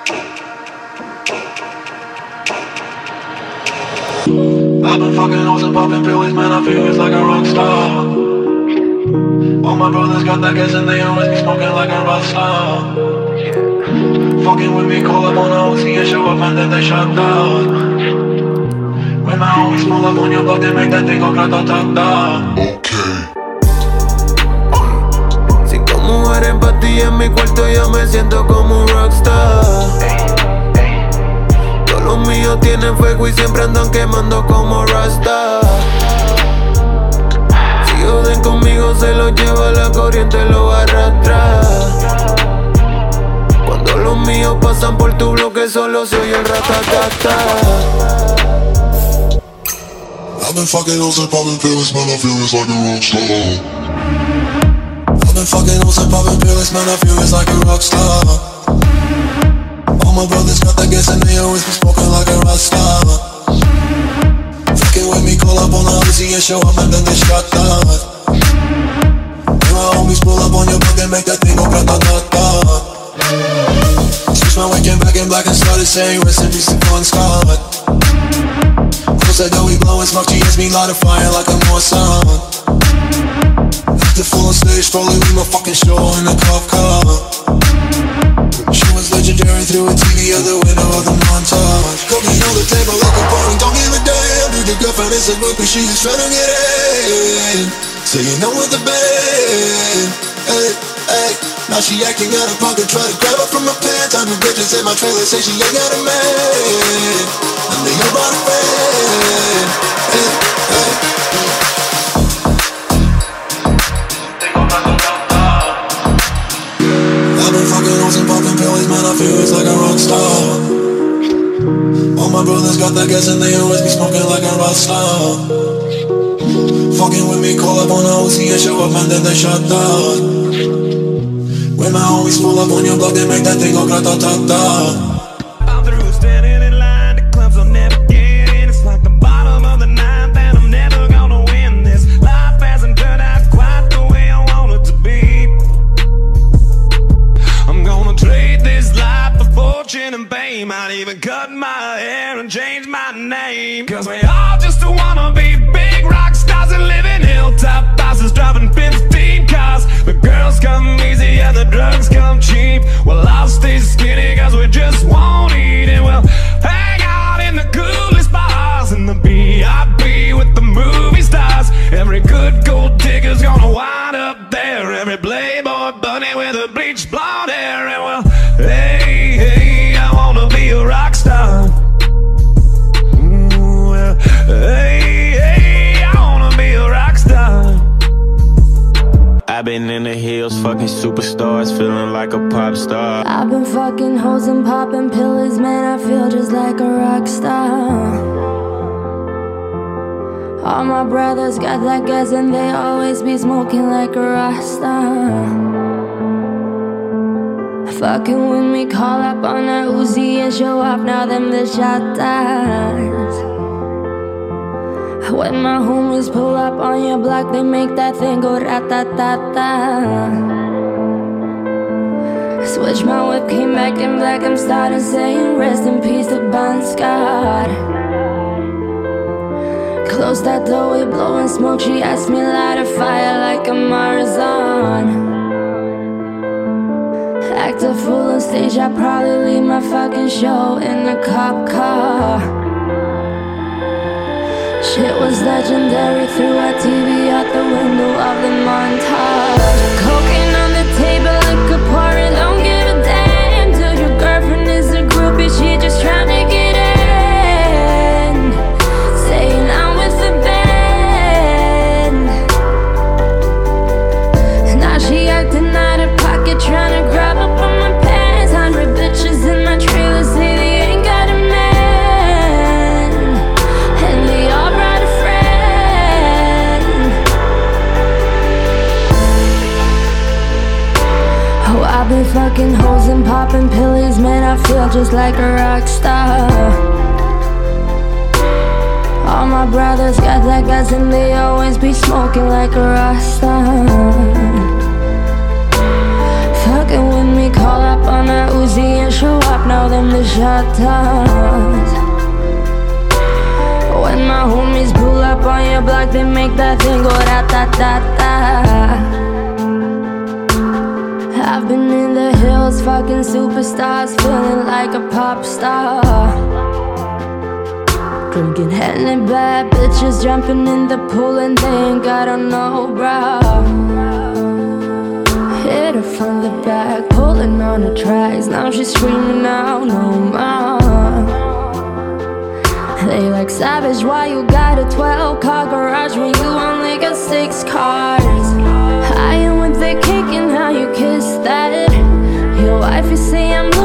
I've been fucking hoes and popping pills, man, I feel it's like a rock star. All my brothers got that gas and they always be smoking like a rock star. Fucking with me, call up on a OC and show up, man, then they shut down. When my homies pull up on your block, they make that thing go grata-ta-ta. Okay. Si como mujer en ti en mi cuarto yo me siento como un rockstar. Todos los míos tienen fuego y siempre andan quemando como Rasta. Si joden conmigo se los lleva la corriente, los arrastra. Cuando los míos pasan por tu bloque solo se oye el ratatata. I've been fucking hoes and popping pills, man, I feel it's like a rockstar. I've been fucking hoes and popping pills, man, I feel it's like a rockstar. All my brothers got that gas and they always be smoking like a rock star. Fucking with me, call up on the Uzi and show up and then they shut down. When my homies pull up on your block, they make that thing go grata-ta-ta. Switch my weekend back in black and started saying rest in peace to Bon Scott. Said that we blowin' smoke, she hits me light a fire like I'm on sun. Acted full on stage, probably leave my fucking show in a cop car. She was legendary through a TV out the window of the montage. Cooking on the table like a party, don't give a damn. Dude, your girlfriend is a groupie, she is tryna get in. So you know with the band, hey, hey. Now she acting out of pocket, try to grab her from my pants. I'm the bitches in my trailer, say she ain't got a man. And they all about a friend, hey, hey. I've been fucking hoes and popping pills, man, I feel it's like a rock star. All my brothers got that gas and they always be smoking like a rock star. Fucking with me, call up on the OC and show up and then they shut down. When my homies pull up on your block, they make that thing go grata-ta-ta. I'm through standing in line to clubs I'll never get in. It's like the bottom of the ninth and I'm never gonna win this. Life hasn't turned out quite the way I want it to be. I'm gonna trade this life for fortune and fame. Might even cut my hair and change my name. Cause we all just wanna be big rock stars and live in hilltop houses, driving 15 cars. The girls come easy and the drugs come cheap. Well, I'll stay skinny cause we just won't eat. And we'll hang out in the coolest bars in the VIP with the movie stars. Every good gold digger's gonna wind up there. Every playboy bunny with a bleached blonde hair. And well, hey, hey, I wanna be a rock star. Ooh, well, hey, hey, I wanna be a rock star. I've been in the hills, fucking superstars, feeling like a pop star. I've been fucking hoes and popping pills, man, I feel just like a rock star. All my brothers got that gas and they always be smoking like a Rasta. Fucking with me, call up on that Uzi and show off, now them the shot dies. When my homies pull up on your block, they make that thing go rat-ta-ta-ta. Switch my whip, came back in black, I'm starting saying rest in peace to Bon Scott. Close that door, we blowing smoke, she asked me light a fire like a Marzan. Act a fool on stage, I probably leave my fucking show in a cop car. Shit was legendary through our TV out the window of the montage. Cocaine on the table, liquor pouring, don't give a damn. Till your girlfriend is a groupie, she just tryna get in. Saying I'm with the band. Now she acting out of pocket, tryna grab up on my pants. 100 bitches in my trailer say they ain't got a man. And they all brought a friend. Oh, I've been fucking hoes and popping pills, man, I feel just like a rock star. All my brothers got that gas and they always be smoking like a Rasta. Fucking with me, call up on that Uzi and show up, now call them the shot towns. When my homies pull up on your block, they make that thing go da-da-da-da. I've been in the hills, fucking superstars, feeling like a pop star. Drinking Henny, bad bitches jumping in the pool and they ain't got on no bra. Hit her from the back, pulling on the tracks. Now she's screaming out no more. They like, savage, why you got a 12-car garage when you only got 6 cars? I am with the kick and how you kiss that. Your wife, you say I'm